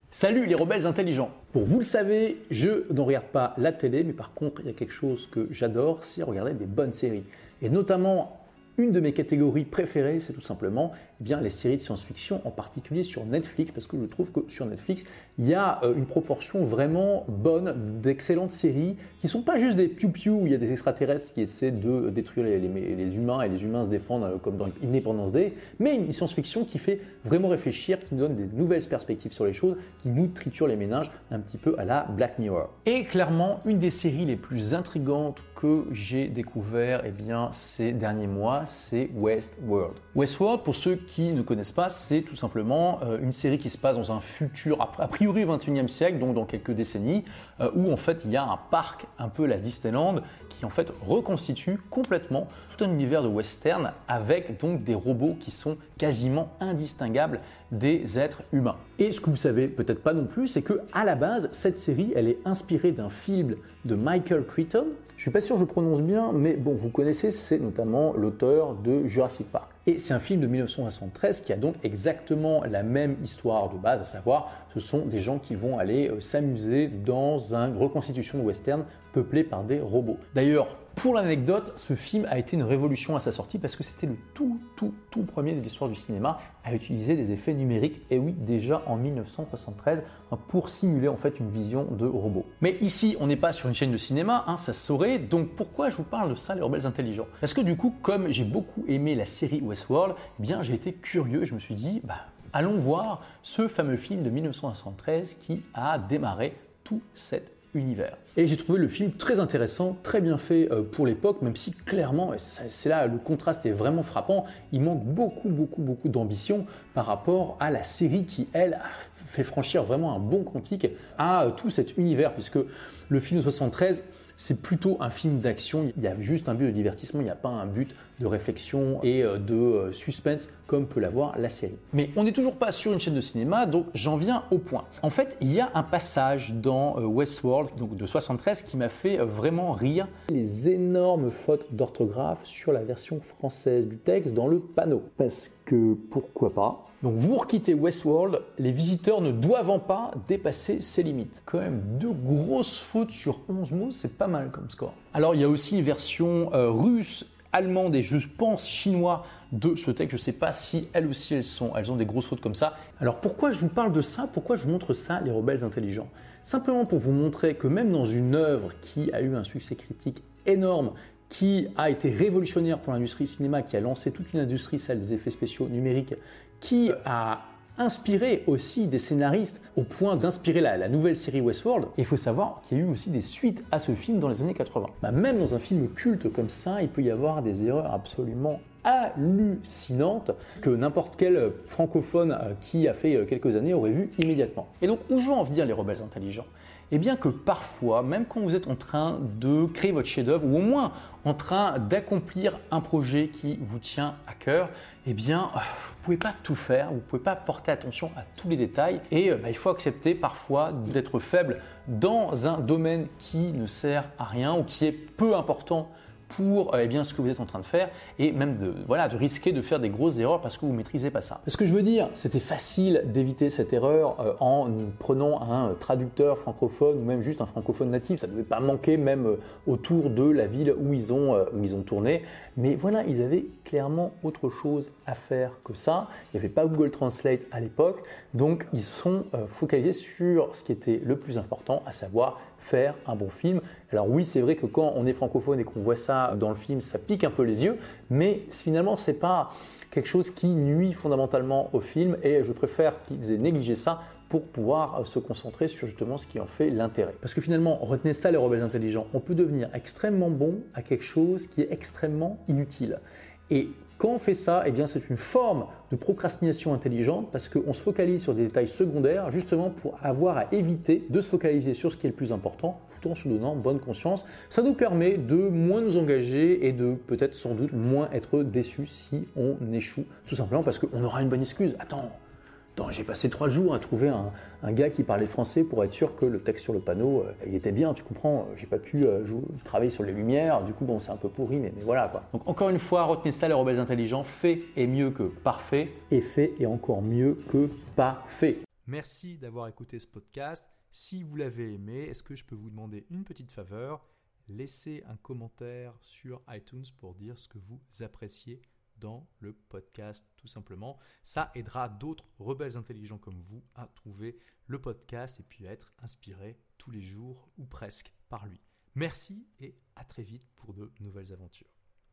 Salut les rebelles intelligents. Bon, vous le savez, je ne regarde pas la télé, mais par contre, il y a quelque chose que j'adore, c'est regarder des bonnes séries. Et notamment, une de mes catégories préférées, c'est tout simplement les séries de science-fiction, en particulier sur Netflix, parce que je trouve que sur Netflix, il y a une proportion vraiment bonne d'excellentes séries qui ne sont pas juste des piou-piou où il y a des extraterrestres qui essaient de détruire les humains et les humains se défendent comme dans Independence Day, mais une science-fiction qui fait vraiment réfléchir, qui nous donne des nouvelles perspectives sur les choses, qui nous triture les méninges un petit peu à la Black Mirror. Et clairement, une des séries les plus intrigantes que j'ai découvert ces derniers mois, c'est Westworld. Westworld, pour ceux qui ne connaissent pas, c'est tout simplement une série qui se passe dans un futur, a priori 21e siècle, donc dans quelques décennies, où en fait il y a un parc un peu la Disneyland qui en fait reconstitue complètement tout un univers de western avec donc des robots qui sont quasiment indistinguables des êtres humains. Et ce que vous savez peut-être pas non plus, c'est que à la base, cette série, elle est inspirée d'un film de Michael Crichton. Je suis pas sûr que je prononce bien, mais bon, vous connaissez, c'est notamment l'auteur de Jurassic Park. Et c'est un film de 1973 qui a donc exactement la même histoire de base, à savoir, ce sont des gens qui vont aller s'amuser dans une reconstitution de western peuplée par des robots. D'ailleurs, pour l'anecdote, ce film a été une révolution à sa sortie parce que c'était le tout premier de l'histoire du cinéma à utiliser des effets numériques, et oui, déjà en 1973, pour simuler en fait une vision de robot. Mais ici, on n'est pas sur une chaîne de cinéma, ça se saurait, donc pourquoi je vous parle de ça, les rebelles intelligents? Parce que du coup, comme j'ai beaucoup aimé la série Westworld, j'ai été curieux, je me suis dit, allons voir ce fameux film de 1973 qui a démarré tout cet univers. Et j'ai trouvé le film très intéressant, très bien fait pour l'époque, même si clairement, c'est là, le contraste est vraiment frappant, il manque beaucoup d'ambition par rapport à la série qui, elle, fait franchir vraiment un bon quantique à tout cet univers, puisque le film de 73, c'est plutôt un film d'action, il y a juste un but de divertissement, il n'y a pas un but de réflexion et de suspense comme peut l'avoir la série. Mais on n'est toujours pas sur une chaîne de cinéma, donc j'en viens au point. En fait, il y a un passage dans Westworld, donc de 73, qui m'a fait vraiment rire. Les énormes fautes d'orthographe sur la version française du texte dans le panneau. Parce que pourquoi pas? Donc vous requittez Westworld, les visiteurs ne doivent pas dépasser ces limites. Quand même, 2 grosses fautes sur 11 mots, c'est pas mal comme score. Alors il y a aussi une version russe, allemande et je pense chinois de ce texte. Je ne sais pas si elles aussi elles ont des grosses fautes comme ça. Alors pourquoi je vous parle de ça? Pourquoi je vous montre ça, les rebelles intelligents? Simplement pour vous montrer que même dans une œuvre qui a eu un succès critique énorme, qui a été révolutionnaire pour l'industrie cinéma, qui a lancé toute une industrie, celle des effets spéciaux numériques, qui a inspiré aussi des scénaristes au point d'inspirer la nouvelle série Westworld. Et il faut savoir qu'il y a eu aussi des suites à ce film dans les années 80. Même dans un film culte comme ça, il peut y avoir des erreurs absolument hallucinantes que n'importe quel francophone qui a fait quelques années aurait vu immédiatement. Et donc, où je veux en venir, les rebelles intelligents? Eh bien que parfois, même quand vous êtes en train de créer votre chef-d'œuvre ou au moins en train d'accomplir un projet qui vous tient à cœur, vous pouvez pas tout faire, vous pouvez pas porter attention à tous les détails et il faut accepter parfois d'être faible dans un domaine qui ne sert à rien ou qui est peu important pour ce que vous êtes en train de faire et même de risquer de faire des grosses erreurs parce que vous ne maîtrisez pas ça. Ce que je veux dire, c'était facile d'éviter cette erreur en prenant un traducteur francophone ou même juste un francophone natif. Ça ne devait pas manquer même autour de la ville où ils ont tourné. Mais voilà, ils avaient clairement autre chose à faire que ça. Il n'y avait pas Google Translate à l'époque. Donc, ils sont focalisés sur ce qui était le plus important, à savoir faire un bon film. Alors oui, c'est vrai que quand on est francophone et qu'on voit ça dans le film, ça pique un peu les yeux, mais finalement, c'est pas quelque chose qui nuit fondamentalement au film et je préfère qu'ils aient négligé ça pour pouvoir se concentrer sur justement ce qui en fait l'intérêt. Parce que finalement, retenez ça les rebelles intelligents, on peut devenir extrêmement bon à quelque chose qui est extrêmement inutile. Et quand on fait ça, c'est une forme de procrastination intelligente parce qu'on se focalise sur des détails secondaires justement pour avoir à éviter de se focaliser sur ce qui est le plus important tout en se donnant bonne conscience. Ça nous permet de moins nous engager et de peut-être sans doute moins être déçus si on échoue. Tout simplement parce qu'on aura une bonne excuse. Attends, j'ai passé 3 jours à trouver un gars qui parlait français pour être sûr que le texte sur le panneau, il était bien, tu comprends, j'ai pas pu travailler sur les lumières, du coup bon c'est un peu pourri, mais voilà quoi. Donc encore une fois, retenez ça les rebelles intelligents, fait est mieux que parfait, et fait est encore mieux que pas fait. Merci d'avoir écouté ce podcast. Si vous l'avez aimé, est-ce que je peux vous demander une petite faveur? Laissez un commentaire sur iTunes pour dire ce que vous appréciez dans le podcast, tout simplement. Ça aidera d'autres rebelles intelligents comme vous à trouver le podcast et puis à être inspirés tous les jours ou presque par lui. Merci et à très vite pour de nouvelles aventures.